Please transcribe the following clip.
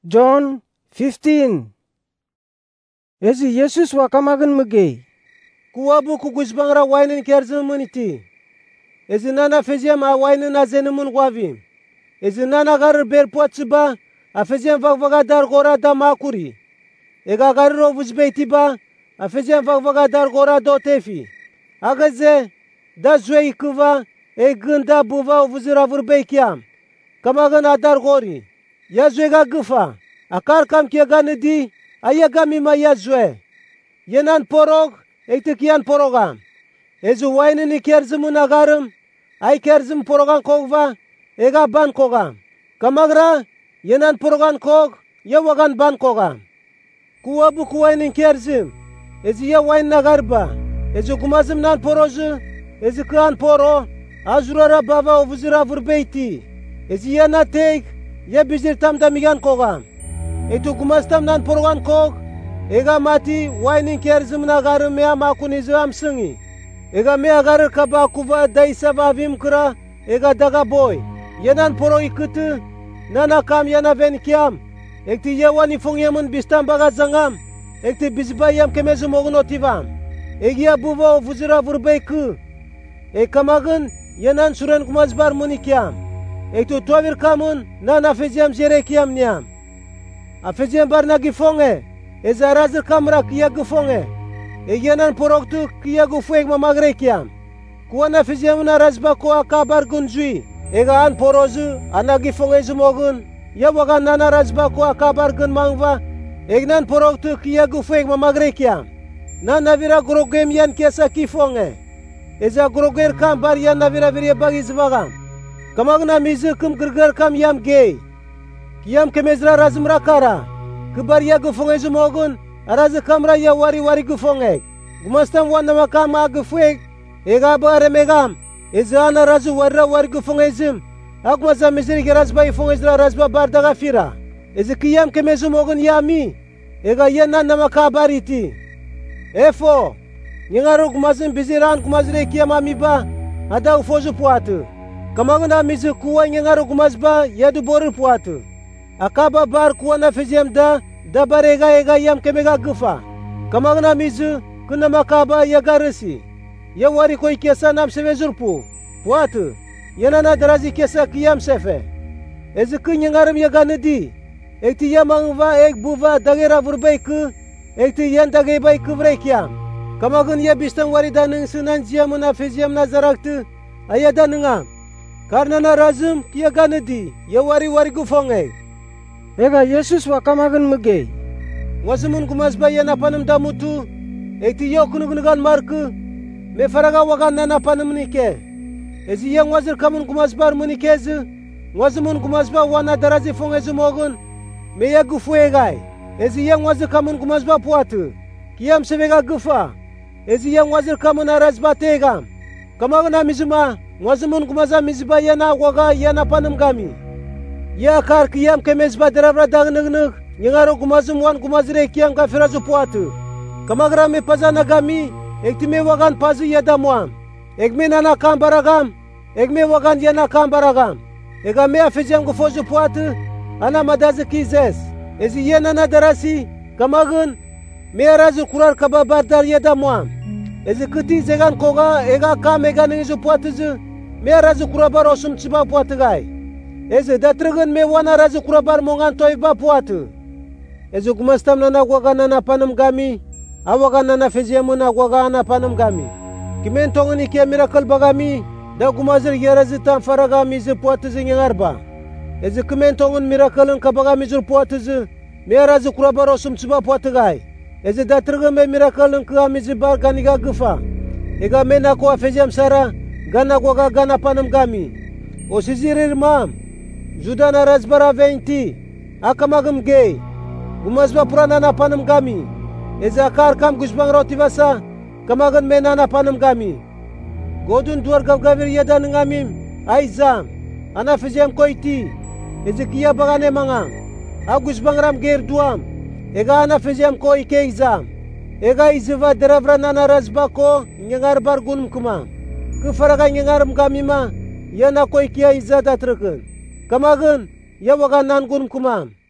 John 15. Ezi Jesus wakamagan magay. Kuwabu kugusbangra wainin kerzumuniti. Ezi nana fejem a wainin azenumun wavim. Ezi nana gar berpuatsiba a fejem vagvagadar gora da makuri. Ega garro vuzbeitiba a fejem vagvagadar gora do tefi. Agaze da zwei kuva e gânda buva vuzira vurbeikiam. Kamagan adar gori. Ya zwega gâfa. Akar kam kia ganidi ayaga mima ya zwe. Yenan porog ektikian porogam. Ezu wainini kerzumun agarım. Ay kerzum porogan kogva ega ban kogam. Kamagra yenan porogan kog ya wagan ban kogam. Kuwabu kuwainin kerzum. Ezi ya wain nagarba. Ezu kumazım nan porozu. Ezi kıan poro. Azurara bava ovuzira vurbeiti. Ezi yana teik. Ya bizir tam da migan kogam. Etu kumastam nan porogan kog. Ega mati wainin kerzum nagarım mea makunizu amsıngi. Ega mea garır kaba kuva daisa vavim kıra. Ega daga boy. Yenan poro ikıtı. Nana kam yana ven kiam. Ekti yewan ifong yemun bistam baga zangam. Ekti bizbayam kemezum ogun otivam. Egia buva vuzira vurbey kı. Kamagın yenan suren kumazbar munikiam. Ektu tuavir kamun nana afeziam zerekiam niam. Afeziam barna gifonge. Eza razır kamra kia gifonge. Yenan poroktu kia gufuek mamagrekiam. Kuan afeziam na razba ko akabar gunzui. Ega an porozu ana gifonge zumogun. Ya wagan nana razba ko akabar gun mangva. Egnan poroktu kia gufuek mamagrekiam. Nana vira grogem yan kesa kifonge. Eza groger kam bar yan navira virye bagiz vagam. Kamagna mizu kum gırgır kam yam gay. Kiyam kemezra razımra kara. Kıbar ya gıfonge zumogun. Arazı kamra ya wari gıfonge. Gumastam wan nama kam a gıfuek. Ega bare megam. Eza ana razı wari gıfonge zim. Akmaza mizri gerazba ifonge zra razba bardaga fira. Eza kiyam kemezumogun yami. Ega yenan nama kabariti. Efo. Nyengaro kumazın biziran kumazre kiyam amiba. Ada ufozu puatı. Kamagna mizu kuwa nyengaro kumazba yadu boru puatı. Akaba bar kuwa na fizem da barega ega yam kemega gıfa. Kamagna mizu kuna makaba yagarısi. Ya wari koy kesa nam sevezurpu. Puatı. Yanana darazi kesa kiyam sefe. Ezi kı nyengarım yaganıdi. Ekti yamangva ek buva dagera vurbey kı. Ekti yan dagebay kıvrey kiyam. Kamagın ya bistan wari danın sınan ziyamına fizem na zaraktı. Ayada nıngam. Karnana razım kia ganedi. Ya wari gufonge. Ega Jesus wakamagan magay. Wazumun kumazba ya napanım damutu. Ekti ya kunugunugan markı. Me faraga wagan na napanım nike. Ezi yang wazir kamun kumazbar munikezi. Wazumun kumazba wana darazi fonge mogun. Me ya gufu egay. Ezi yang wazir kamun kumazba puatı. Kiyam sevega gufa. Ezi yang wazir kamun arazba tegam. Kamagna mizuma. Wazumun kumaza mizba yana waga yana panım gami. Ya kar kiyam kemezba deravra dagnıgnıg. Nyengaro kumazum wan kumazire kiyam kafirazu puatı. Kamagra me pazana gami. Ekti me wagan pazı yada muam. Ekme nana kam baragam. Ekme wagan yana kam baragam. Ega me afezem gufozu puatı. Ana madazı kizes. Ezi yenana darasi. Kamagın. Me arazu kurar kaba bardar yada muam. Ezi kıti zegan koga ega kam ega nıngizu puatızı. Me arazu kurabar osum tsiba puatı gay. Ezi datrıgın me wan arazu kurabar mongan toyba puatı. Ezi kumastam nana waga nana panım gami. Awaga nana feziyamun waga ana panım gami. Kimen tongın ikiye miracle bagami. Da kumazır yarazı tam faragami zi puatızı nyengarba. Ezi kimen tongın miracle'ın kabagami zur puatızı. Me arazu kurabar osum tsiba puatı gay. Ezi datrıgın me miracle'ın kıamizi bar ganiga gıfa. Ega mena ko afezem sara. Gana waga gana panım gami. O sizirir mam. Judana razbara 20. Akamagım gay. Gumazba purana panım gami. Ezi akar kam gusbang rotivasa. Kamagın menana panım gami. Godun duvar gavgavir yadanın amim. Ayzam. Ana fizem koyti. Ezi kiya bagane mangam. Agusbang ram ger duam. Ega ana fizem ko ikeizam. Ega iziva deravra nana razba ko. Nyengar bar gunum kumam. Kıfaraga nyengarım gamima. Yana koy kiya izada tırkın. Kamagın ya wagan nan gunum kumam.